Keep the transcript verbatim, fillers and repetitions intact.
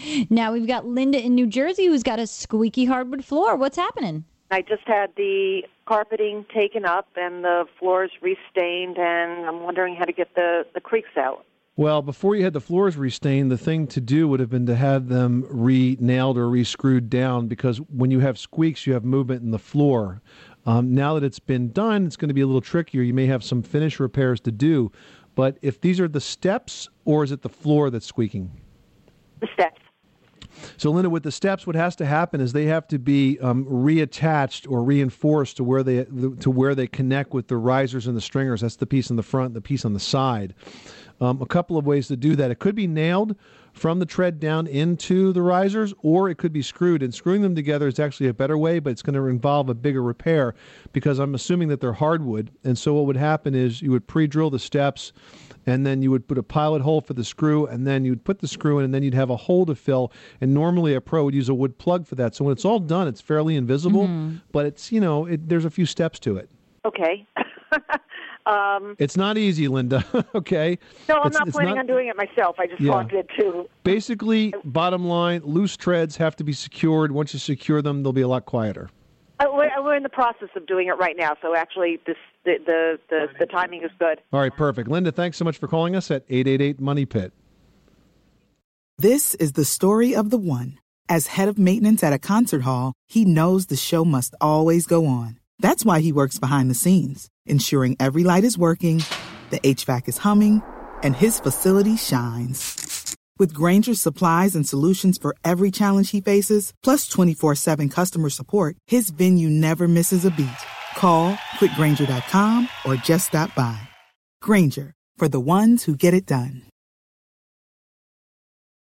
Now we've got Linda in New Jersey who's got a squeaky hardwood floor. What's happening? I just had the carpeting taken up and the floors restained, and I'm wondering how to get the, the creaks out. Well, before you had the floors restained, the thing to do would have been to have them re-nailed or re-screwed down, because when you have squeaks, you have movement in the floor. Um, now that it's been done, it's going to be a little trickier. You may have some finish repairs to do. But if these are the steps, or is it the floor that's squeaking? The steps. So, Linda, with the steps, what has to happen is they have to be um, reattached or reinforced to where they to where they connect with the risers and the stringers. That's the piece in the front, the piece on the side. Um, a couple of ways to do that. It could be nailed from the tread down into the risers, or it could be screwed. And screwing them together is actually a better way, but it's going to involve a bigger repair, because I'm assuming that they're hardwood. And so what would happen is you would pre-drill the steps, and then you would put a pilot hole for the screw, and then you'd put the screw in, and then you'd have a hole to fill. And normally a pro would use a wood plug for that. So when it's all done, it's fairly invisible, mm-hmm. but it's, you know, it, there's a few steps to it. Okay. um, it's not easy, Linda, okay? No, I'm it's, not it's planning not, on doing it myself. I just yeah. wanted to. Basically, bottom line, loose treads have to be secured. Once you secure them, they'll be a lot quieter. Uh, we're, we're in the process of doing it right now, so actually this, the, the, the, the timing is good. All right, perfect. Linda, thanks so much for calling us at eight eight eight money pit. This is the story of the one. As head of maintenance at a concert hall, he knows the show must always go on. That's why he works behind the scenes, ensuring every light is working, the H V A C is humming, and his facility shines. With Grainger's supplies and solutions for every challenge he faces, plus twenty-four seven customer support, his venue never misses a beat. Call quick grainger dot com or just stop by. Grainger, for the ones who get it done.